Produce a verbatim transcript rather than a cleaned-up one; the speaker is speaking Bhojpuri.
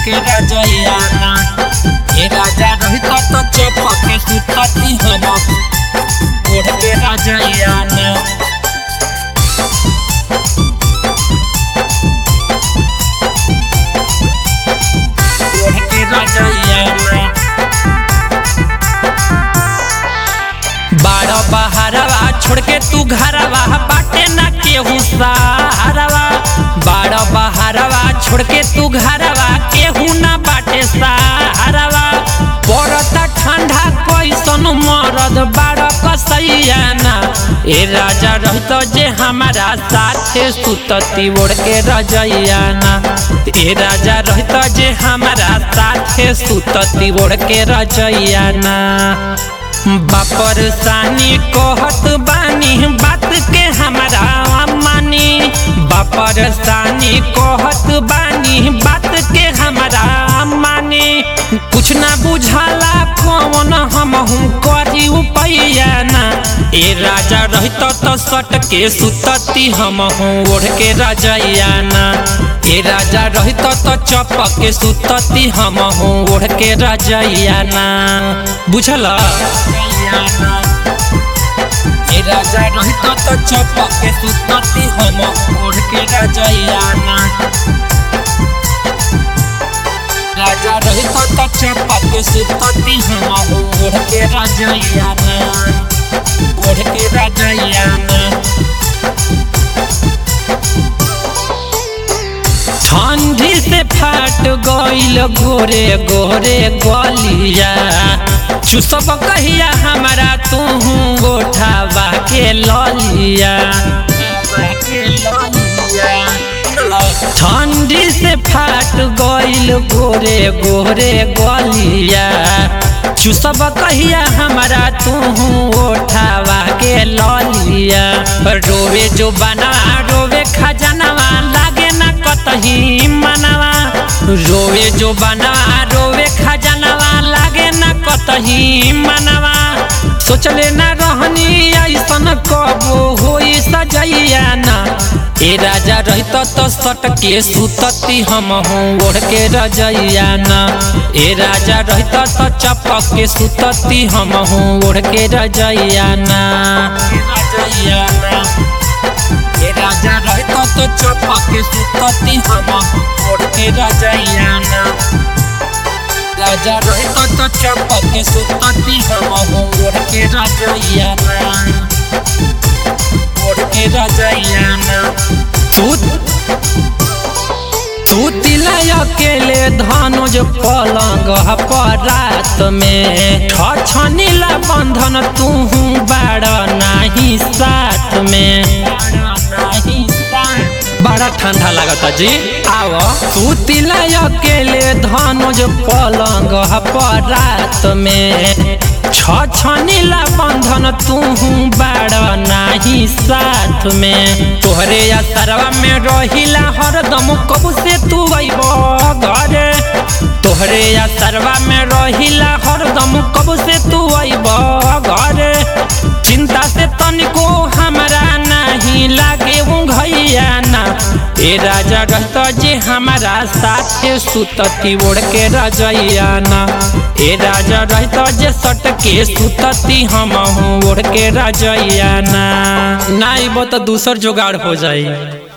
के रजैयाना ए राजा रहित तो चपके सुतती हम ओढ़ के रजैयाना ओढ़ के रजैयाना बाड़ा बहारवा छोड़ के तू घरवा बाटे ना केहू सहारवा बाड़ा बहारवा छोड़ के तू घरवा केहू ना बाटे सहारवा पड़ता ठंडा कैसन मरद बाड़ा कसैयाना ए राजा रहित जे हमारा साथे सुतती ओढ़ के रजैयाना ए राजा रहित जे हमारा साथे सुतती ओढ़ के रजैयाना बापर सानी कहत बानी बात के हमारा मानी बापर सानी कहत बानी बात के हमारा मानी कुछ ना बुझाला कौन हम हूँ करी उपैयाना ए राजा रहित तो सट के सुतती हम हूँ ओढ़ के रजैयाना ए राजा रहित तो चपक के सुतती हम हूँ ओढ़ के रजैयाना बुझला ए राजा रहित तो चपक के सुतती हम ओढ़ के रजैयाना राजा रहित तो चपक के सुतती हम ओढ़ के रजैयाना ओढ़ के रजैयाना ठंडी से फाट गइल गोरे गोरे गलिया चुसब कहिया हमारा तू गोठावा के ललिया ठंडी से फाट गइल गोरे गोरे गलिया चुसब कहिया हमारा तू गोठावा के ललिया रोवे जो बना रोवे खजनवा लागे ना कतही मनवा रोवे जो बना रोवे खजनवा लागे ना कतही मनवा सोचले ना रहनी ऐसन कबो होई सजैयाना ए राजा रहित तो सट के सुतती हम हूँ ओढ़ के रजैयाना ए राजा रहित तो चपक के सुतती हम हूँ ओढ़ के रजैयाना ए राजा रहित तो चपक के सुतती हम ओढ़ के रजैयाना राजा रहित तो चपक के सुतती हम ओढ़ के रजैयाना ओढ़ के रजैयाना तू तू तिला अकेले धनुज पलंग पर रात में छछनीला बंधन तू बाड़ा नाही साथ में बड़ा ठंडा लगता जी आओ तू तिला अकेले धनुज पलंग पर रात में छछनीला बंधन तू बाड़ा नाही साथ में तोहरे असरवा में रहिला हरदम कब से तू अइब घरे तोहरे असरवा में रहिला हरदम कब से तू अइब घरे चिंता से तनिको हमरा नहीं लागे उंघैयाना ए राजा रहता जे हमारा साथे सुतती ओढ़ के रजैयाना ए राजा रहता जे सट के सुतती हम हूँ ओढ़ के रजैयाना नाइब तो दूसर जुगाड़ हो जाई।